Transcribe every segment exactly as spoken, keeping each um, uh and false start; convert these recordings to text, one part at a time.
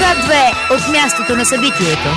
Град две от мястото на събитието.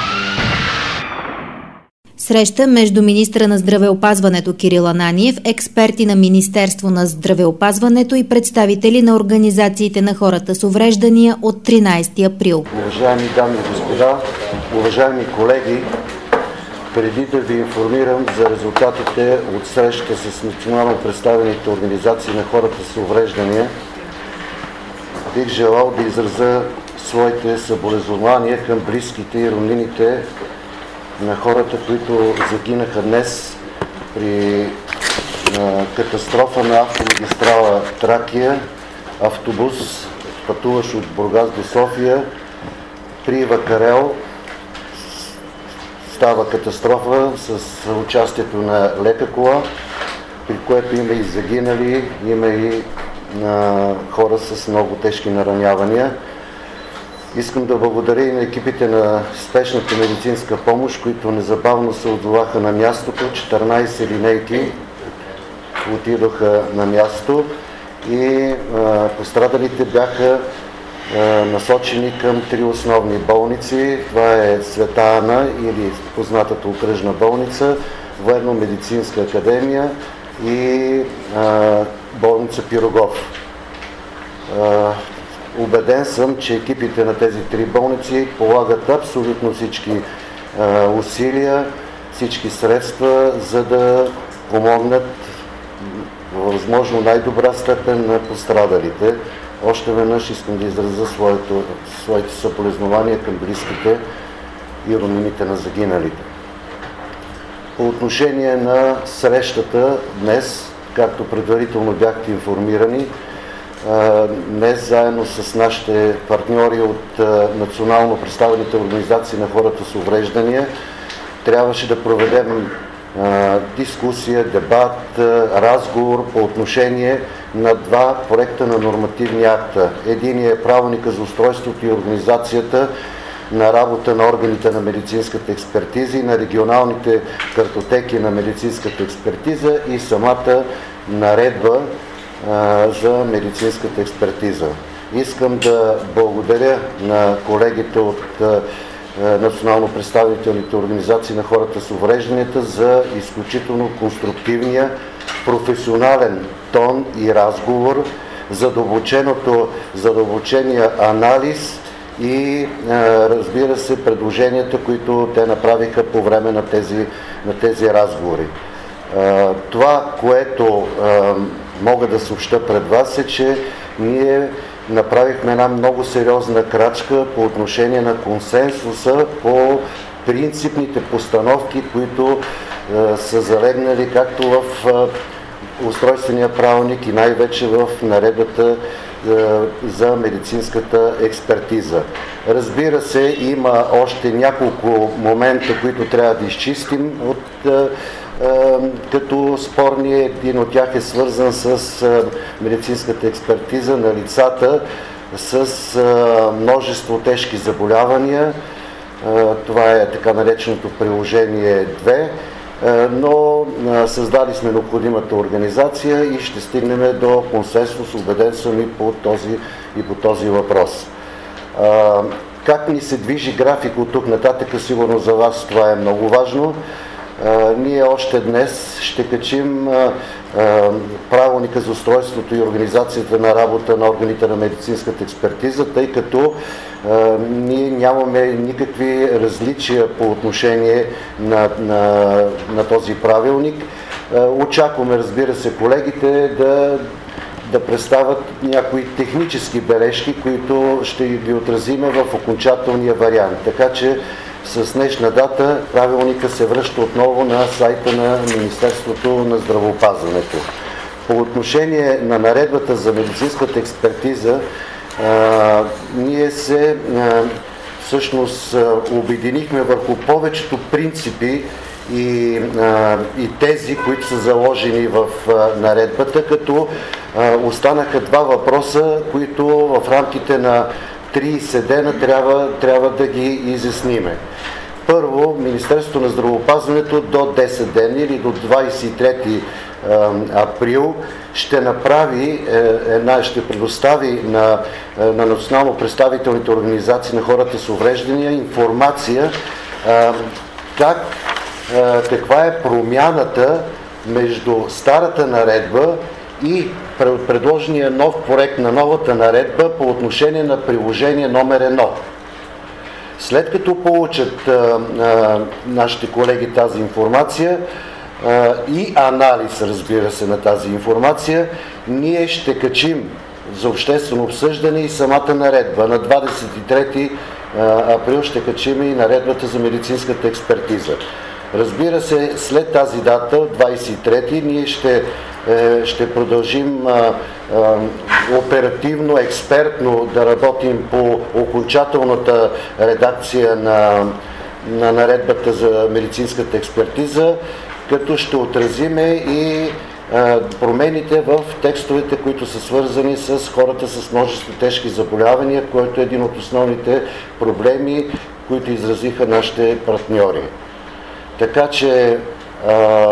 Среща между министра на здравеопазването Кирил Ананиев, експерти на Министерство на здравеопазването и представители на организациите на хората с увреждания от тринайсети април. Уважаеми дами и господа, уважаеми колеги, преди да ви информирам за резултатите от среща с национално представените организации на хората с увреждания, бих желал да изразя своите съболезнования към близките и роднините на хората, които загинаха днес при катастрофа на автомагистрала Тракия, автобус, пътуващ от Бургас до София. При Вакарел става катастрофа с участието на лека кола, при което има и загинали, има и на хора с много тежки наранявания. Искам да благодаря и на екипите на спешната медицинска помощ, които незабавно се отзоваха на мястото. четиринайсет линейки отидоха на място и а, пострадалите бяха а, насочени към три основни болници. Това е Света Ана или познатата окръжна болница, Военно-медицинска академия и а, болница Пирогов. А, Убеден съм, че екипите на тези три болници полагат абсолютно всички а, усилия, всички средства, за да помогнат в възможно най-добра степен на пострадалите. Още веднъж искам да изразя своето, своите съболезнования към близките и роднините на загиналите. По отношение на срещата днес, както предварително бяхте информирани, днес заедно с нашите партньори от национално представените организации на хората с увреждания трябваше да проведем дискусия, дебат, разговор по отношение на два проекта на нормативни акта. Единият е Правилника за устройството и организацията на работа на органите на медицинската експертиза и на регионалните картотеки на медицинската експертиза и самата наредба за медицинската експертиза. Искам да благодаря на колегите от национално представителните организации на хората с уврежданията за изключително конструктивния, професионален тон и разговор, задълбочения анализ и, разбира се, предложенията, които те направиха по време на тези, на тези разговори. Това, което мога да съобща пред вас е, че ние направихме една много сериозна крачка по отношение на консенсуса по принципните постановки, които е, са залегнали както в е, устройствения правилник и най-вече в наредбата е, за медицинската експертиза. Разбира се, има още няколко момента, които трябва да изчистим от е, като спорни. Един от тях е свързан с медицинската експертиза на лицата с множество тежки заболявания. Това е така нареченото приложение две, но създали сме необходимата организация и ще стигнем до консенсус, убеден съм и по този, и по този въпрос. Как ни се движи график от тук нататък, сигурно за вас това е много важно. Uh, ние още днес ще качим uh, uh, Правилника за устройството и организацията на работа на органите на медицинската експертиза, тъй като uh, ние нямаме никакви различия по отношение на, на, на този правилник. Uh, очакваме, разбира се, колегите да, да представят някои технически бележки, които ще ги отразиме в окончателния вариант. Така че с днешна дата правилника се връща отново на сайта на Министерството на здравеопазването. По отношение на наредбата за медицинската експертиза, а, ние се а, всъщност обединихме върху повечето принципи и, а, и тези, които са заложени в а, наредбата, като а, останаха два въпроса, които в рамките на трийсет дена трябва, трябва да ги изясниме. Първо, Първо, Министерството на здравеопазването до десет дни или до двадесет и трети април ще направи една, ще предостави на, на национално представителните организации на хората с увреждания информация как, каква е промяната между старата наредба и предложения нов проект на новата наредба по отношение на приложение номер едно. След като получат а, а, нашите колеги тази информация а, и анализ, разбира се, на тази информация, ние ще качим за обществено обсъждане и самата наредба. На двадесет и трети април ще качим и наредбата за медицинската експертиза. Разбира се, след тази дата, двадесет и трети, ние ще, ще продължим а, а, оперативно, експертно да работим по окончателната редакция на, на наредбата за медицинската експертиза, като ще отразиме и а, промените в текстовете, които са свързани с хората с множество тежки заболявания, който е един от основните проблеми, които изразиха нашите партньори. Така че а,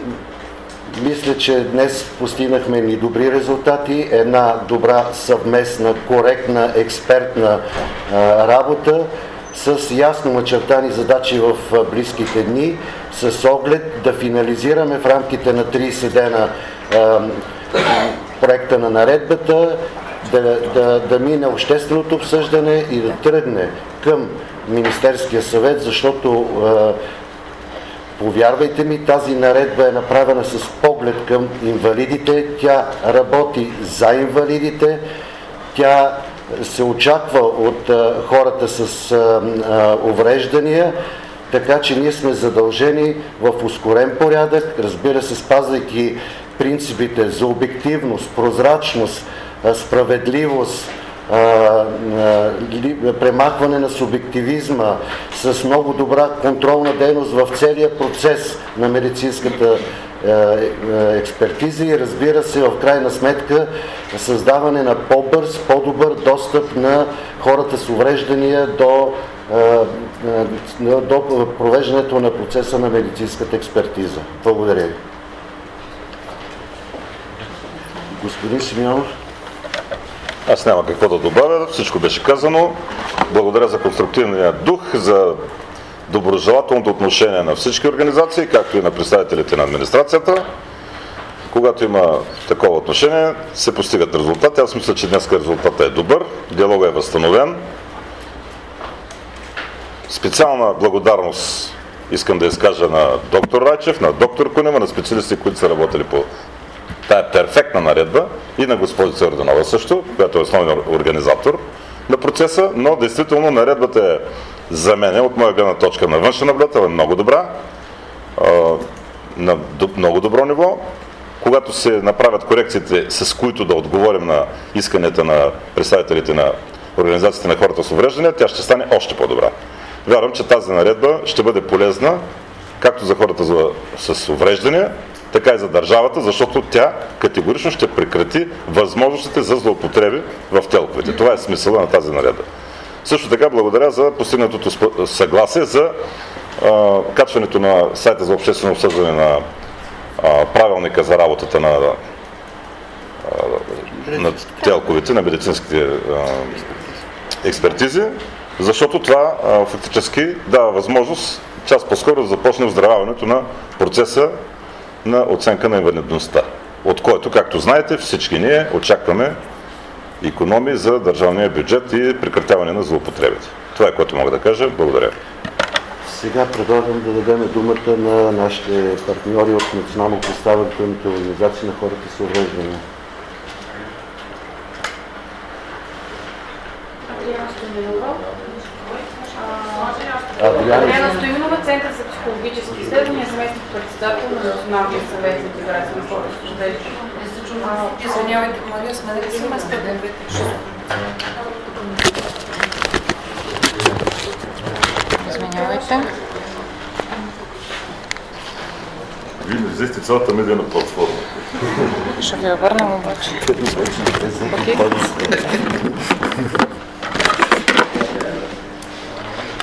мисля, че днес постигнахме и добри резултати, една добра съвместна, коректна, експертна а, работа с ясно начертани задачи в близките дни, с оглед да финализираме в рамките на тридесет дена а, проекта на наредбата, да, да, да мине общественото обсъждане и да тръгне към Министерския съвет, защото а, повярвайте ми, тази наредба е направена с поглед към инвалидите, тя работи за инвалидите, тя се очаква от а, хората с а, а, увреждания, така че ние сме задължени в ускорен порядък, разбира се, спазвайки принципите за обективност, прозрачност, а, справедливост, А, а, премахване на субективизма, с много добра контролна дейност в целия процес на медицинската а, а, експертиза и, разбира се, в крайна сметка създаване на по-бърз, по-добър достъп на хората с увреждания до, а, а, до провеждането на процеса на медицинската експертиза. Благодаря ви. Господин Симеонов. Аз няма какво да добавя, всичко беше казано. Благодаря за конструктивния дух, за доброжелателното отношение на всички организации, както и на представителите на администрацията. Когато има такова отношение, се постигат резултати. Аз мисля, че днес резултатът е добър, диалогът е възстановен. Специална благодарност искам да изкажа на доктор Райчев, на доктор Кунева, на специалисти, които са работили по тая перфектна наредба, и на госпожица Йорданова също, която е основен организатор на процеса, но действително наредбата е за мен, от моя гледна точка на външен наблюдател, е много добра, на много добро ниво. Когато се направят корекциите, с които да отговорим на исканията на представителите на организациите на хората с увреждания, тя ще стане още по-добра. Вярвам, че тази наредба ще бъде полезна както за хората с увреждания, така и за държавата, защото тя категорично ще прекрати възможностите за злоупотреби в телковете. Това е смисъла на тази наредба. Също така благодаря за постигнатото съгласие за а, качването на сайта за обществено обсъждане на а, правилника за работата на, а, на телковете, на медицинските а, експертизи, защото това а, фактически дава възможност час по-скоро да започне оздравяването на процеса на оценка на инвалидността, от който, както знаете, всички ние очакваме икономии за държавния бюджет и прекратяване на злоупотребите. Това е, което мога да кажа. Благодаря. Сега предлагам да дадем думата на нашите партньори от национално представителните организации на хората с увреждания. Адриана Стоименова, Център за психологически изследвания, заместник председател на Националния съвет за интеграция на хората с увреждания. Извинявайте, Мария, сменете си место. Извинявайте. Вие не взехте цялата медийна платформа. Ще ви я върнем обаче.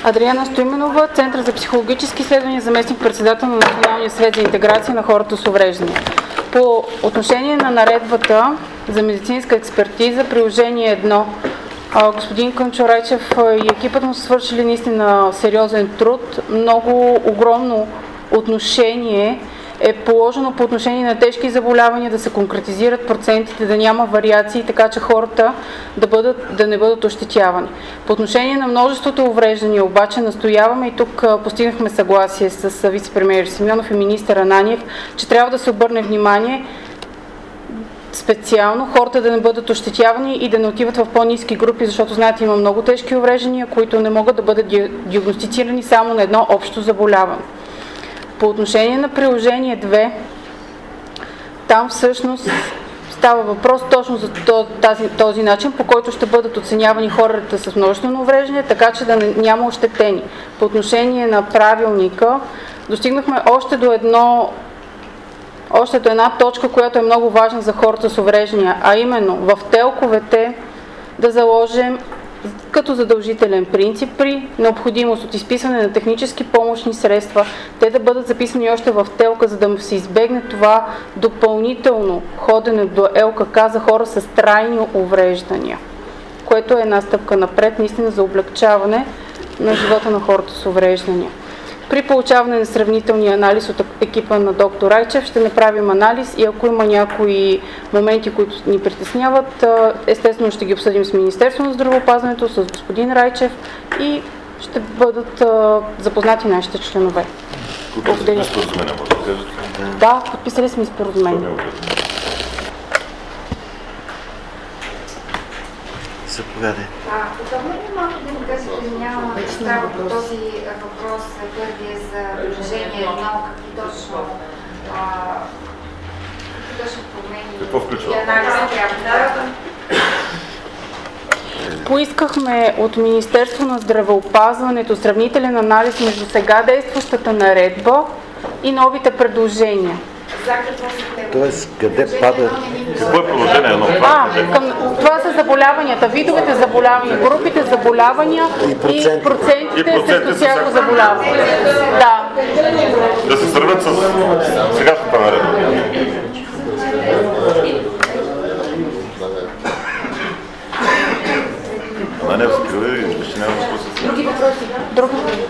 Адриана Стоименова, Център за психологически изследвания, заместник-председател на Националния съвет за интеграция на хората с увреждания. По отношение на наредбата за медицинска експертиза, приложение едно, господин Кънчо Райчев и екипът му са свършили наистина сериозен труд. Много огромно отношение е положено по отношение на тежки заболявания, да се конкретизират процентите, да няма вариации, така че хората да, бъдат, да не бъдат ощетявани. По отношение на множеството увреждания обаче настояваме и тук постигнахме съгласие с вице-премиер Симеонов и министър Ананиев, че трябва да се обърне внимание специално хората да не бъдат ощетявани и да не отиват в по-ниски групи, защото знаете, има много тежки увреждания, които не могат да бъдат диагностицирани само на едно общо заболяване. По отношение на приложение две, там всъщност става въпрос точно за този, този начин, по който ще бъдат оценявани хората с множествено увреждане, така че да няма ощетени. По отношение на правилника, достигнахме още до едно Още до една точка, която е много важна за хората с увреждания, а именно в телковете да заложим като задължителен принцип при необходимост от изписване на технически помощни средства, те да бъдат записани още в телка, за да се избегне това допълнително ходене до Ел Ка Ка за хора с трайни увреждания, което е една стъпка напред, наистина за облекчаване на живота на хората с увреждания. При получаване на сравнителния анализ от екипа на доктор Райчев ще направим анализ и ако има някои моменти, които ни притесняват, естествено ще ги обсъдим с Министерството на здравеопазването, с господин Райчев и ще бъдат запознати нашите членове. Подписали сме споразумение, може да кажете? Да, подписали сме споразумение. Заповядай. Удобно ли малко да ни кажете, няма става по този въпрос, първия за приложение едно, какви точно, какви точно промени и анализа трябва да... Поискахме от Министерство на здравеопазването сравнителен анализ между сега действащата наредба и новите предложения. Тоест, къде пада? Какво е приложение едно? А, към, това са заболяванията, видовете заболявания, групите заболявания и процентите, и процентите срещу всяко заболяване. Да. Да се сравнят с сегашната наредба. А не, скриви, ще няма въпроси. Други въпроси? Други въпроси?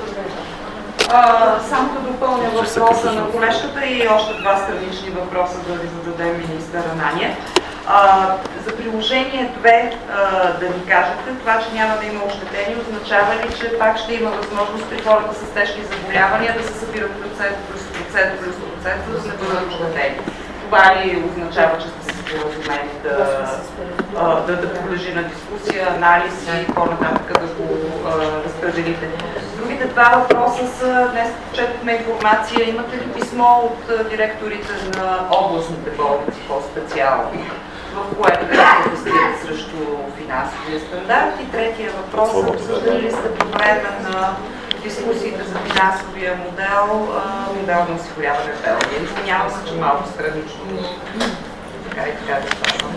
А, само да допълня въпроса на колежката и още два странични въпроса да ви зададем министър Ананиев. А, за приложение две а, да ни кажете, това, че няма да има ощетени, означава ли, че пак ще има възможност при хората с тежки заболявания да се събират процент плюс процент плюс процент, за да не бъдат ощетени? Това ли означава, че сте се споразумели да, да, да подлежи на дискусия, анализ и по-нататък да го а, разпределите? Другите два въпроса са, днес четохме информация, имате ли писмо от директорите на областните болници по-специално, в което да протестират срещу финансовия стандарт? И третия въпрос, обсъждали ли сте по време на дискусиите за финансовия модел, модел на осигуряване в Белгия? Извинявам се, че малко странично. Така и така да става.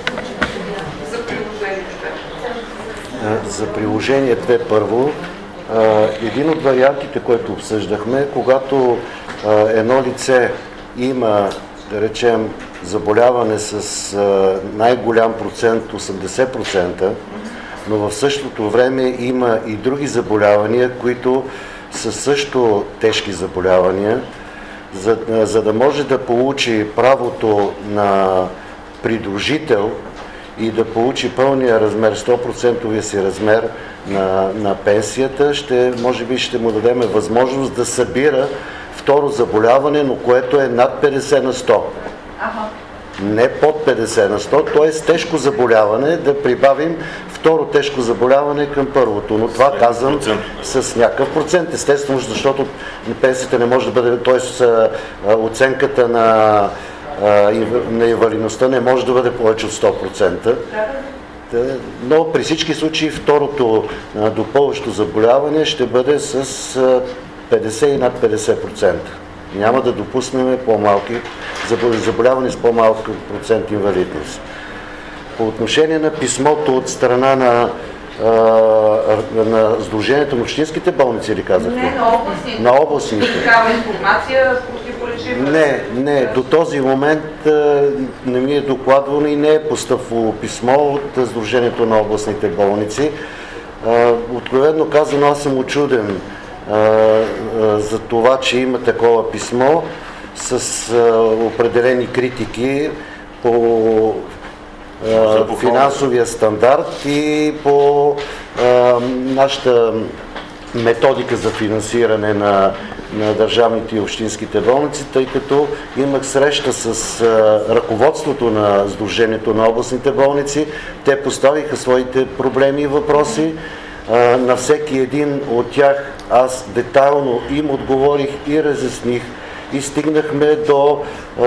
За приложение две. За приложение две първо. Един от вариантите, който обсъждахме, когато едно лице има, да речем, заболяване с най-голям процент, осемдесет процента, но в същото време има и други заболявания, които са също тежки заболявания, за, за да може да получи правото на придружител и да получи пълния размер, сто процента си размер на, на пенсията, ще, може би ще му дадем възможност да събира второ заболяване, но което е над петдесет на сто. Не под петдесет на сто, т.е. тежко заболяване, да прибавим второ тежко заболяване към първото, но това казвам с някакъв процент, естествено, защото пенсията не може да бъде, т.е. оценката на, на инвалидността не може да бъде повече от сто процента. Но при всички случаи второто допълващо заболяване ще бъде с петдесет и над петдесет процента. Няма да допуснем по-малки заболявания с по-малък процент инвалидност. По отношение на писмото от страна на на Сдружението на общинските болници, или казахте? Не, на областните. На областните. Такава информация противоречива. Не, не, до този момент не ми е докладвано и не е постъпвало писмо от Сдружението на областните болници. Откровено казано, аз съм учуден за това, че има такова писмо с определени критики по финансовия стандарт и по а, нашата методика за финансиране на, на държавните и общинските болници, тъй като имах среща с а, ръководството на Сдружението на областните болници. Те поставиха своите проблеми и въпроси. А, на всеки един от тях аз детайлно им отговорих и разясних, и стигнахме до е,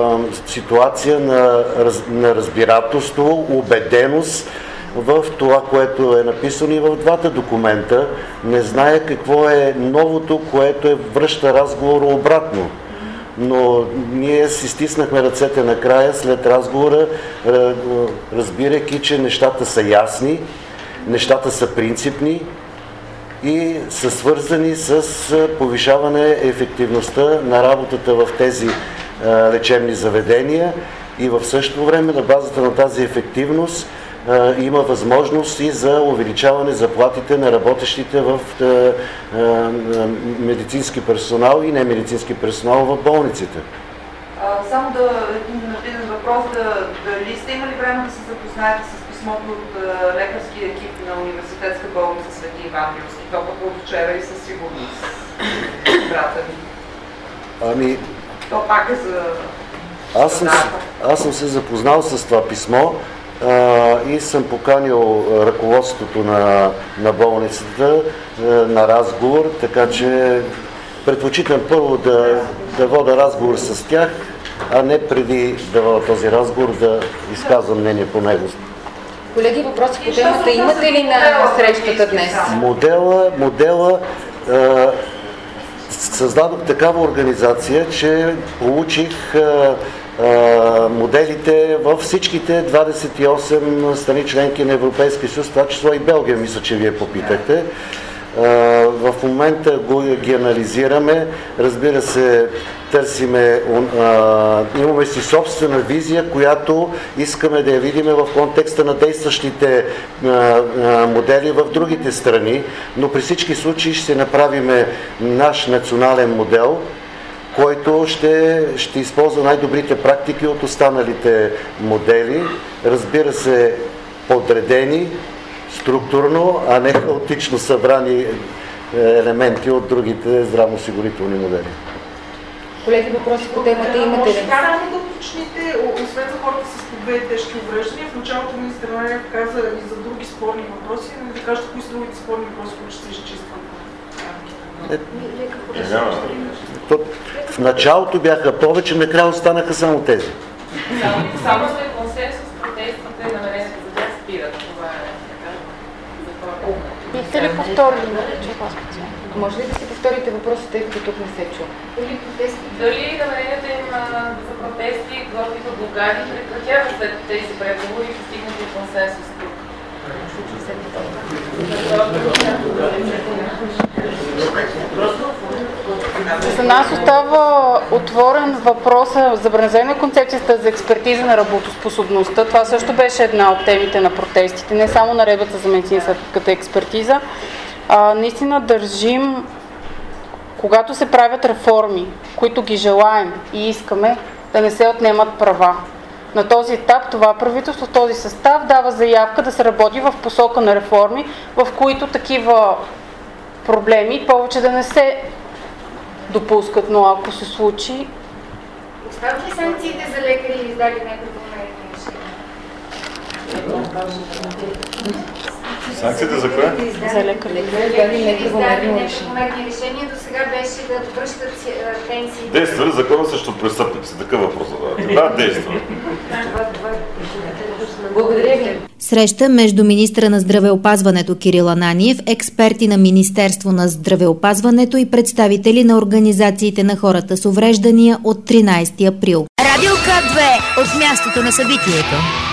ситуация на, раз, на разбирателство, убеденост в това, което е написано и в двата документа. Не зная какво е новото, което е връща разговора обратно. Но ние си стиснахме ръцете накрая след разговора, разбирайки, че нещата са ясни, нещата са принципни и са свързани с повишаване ефективността на работата в тези а, лечебни заведения и в същото време на базата на тази ефективност а, има възможност и за увеличаване заплатите на работещите в а, а, медицински персонал и немедицински персонал в болниците. А, само да един въпрос, да, дали сте имали време да се запознаете с писмото от а, лекарския екип на Университетска болница Свети Иван Рилски? Това пък от вчера и със сигурност брата ви. Ами... То пак е за... Аз съм, аз съм се запознал с това писмо а, и съм поканил ръководството на, на болницата а, на разговор, така че предпочитам първо да, да вода разговор с тях, а не преди да вода този разговор да изказвам мнение по него. Колеги, въпроси по темата имате ли на срещата днес? Модела, модела а, създадох такава организация, че получих а, а, моделите във всичките двадесет и осем страни членки на Европейския съюз, това число и Белгия, мисля, че вие попитахте. В момента го, ги анализираме, разбира се, търсиме, имаме си собствена визия, която искаме да я видим в контекста на действащите модели в другите страни, но при всички случаи ще направим наш национален модел, който ще, ще използва най-добрите практики от останалите модели, разбира се, подредени структурно, а не хаотично събрани елементи от другите здравноосигурителни модели. Колеги, въпроси по темата имате ли? Само да уточните, освен за хората с по две тежки увреждания, в началото министър Ананиев каза и за други спорни въпроси, но да кажете кои са другите спорни въпроси, които ще се изчистват. В началото бяха повече, накрая останаха само тези. Само за консенсус, протестите и намерението за тях спират. Това е. Бихте ли повторили? Може ли да си повторите въпросите, тъй като тук не се чува? Дали намеренията им за протести, готвиха блокади, прекратяват след тези преговори и постигнати консенсус тук? За нас остава отворен въпроса за забранена концепцията за експертиза на работоспособността. Това също беше една от темите на протестите, не само наредбата за медицинската експертиза. А, наистина държим, когато се правят реформи, които ги желаем и искаме, да не се отнемат права. На този етап това правителство в този състав дава заявка да се работи в посока на реформи, в които такива проблеми повече да не се допускат, но ако се случи... Остават ли санкциите за лекари или издали неправомерни решения? Санкциите за кое? За лекари. Лекари неправомерни решения до сега беше да връщат пенсии. Действа ли закона срещу престъпници? Такъв въпрос задавате. Да, действа. Благодаря ви. Среща между министра на здравеопазването Кирил Ананиев, експерти на Министерство на здравеопазването и представители на организациите на хората с увреждания от тринадесети април. Радио К две от мястото на събитието.